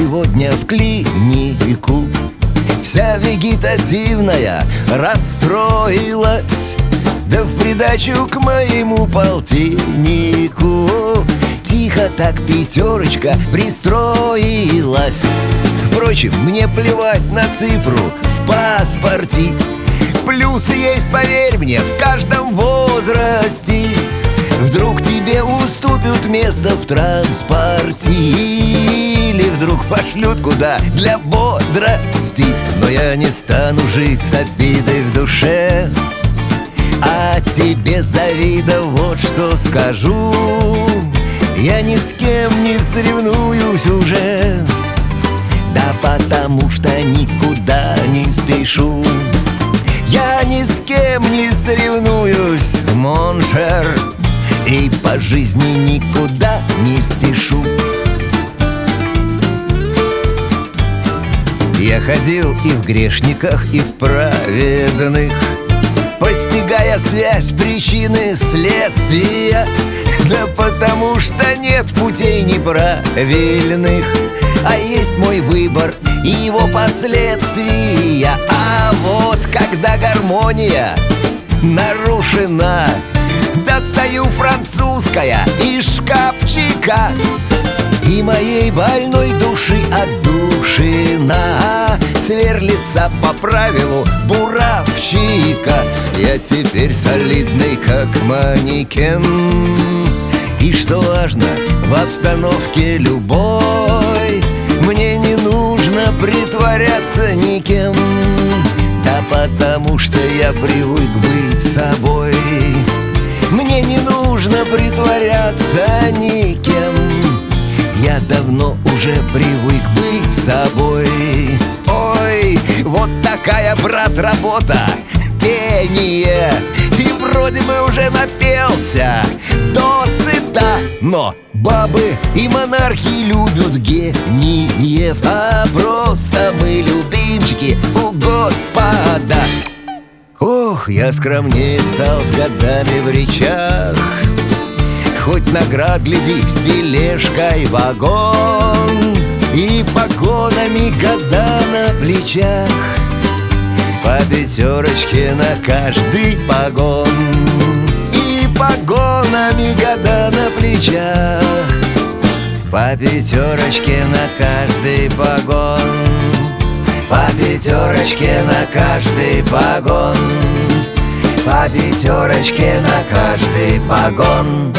сегодня в клинику. Вся вегетативная расстроилась, да в придачу к моему полтиннику тихо так пятерочка пристроилась. Впрочем, мне плевать на цифру в паспорте. Плюсы есть, поверь мне, в каждом возрасте. Вдруг тебе уступят место в транспорте, или вдруг пошлют куда для бодрости. Но я не стану жить с обидой в душе, а тебе завидов вот что скажу: я ни с кем не соревнуюсь уже, да потому что никуда не спешу. Я ни с кем не соревнуюсь, моншер, и по жизни никуда не спешу. Я ходил и в грешниках, и в праведных, постигая связь причины следствия. Да потому что нет путей неправильных, а есть мой выбор и его последствия. А вот когда гармония нарушена, достаю французское из шкафчика, и моей больной души отдушина сверлится по правилу буравчика. Я теперь солидный, как манекен, и что важно, в обстановке любой мне не нужно притворяться никем, да потому что я привык быть собой. Мне не нужно притворяться никем, я давно уже привык быть собой. Ой, вот такая, брат, работа, пение. И вроде бы уже напелся досыта, но бабы и монархи любят гениев, а просто мы любимчики у Господа. Ох, я скромнее стал с годами в речах, хоть наград, гляди, с тележкой вагон и погонами года на плечах. По пятерочке на каждый погон и погонами года на плечах. По пятерочке на каждый погон, по пятерочке на каждый погон, по пятерочке на каждый погон.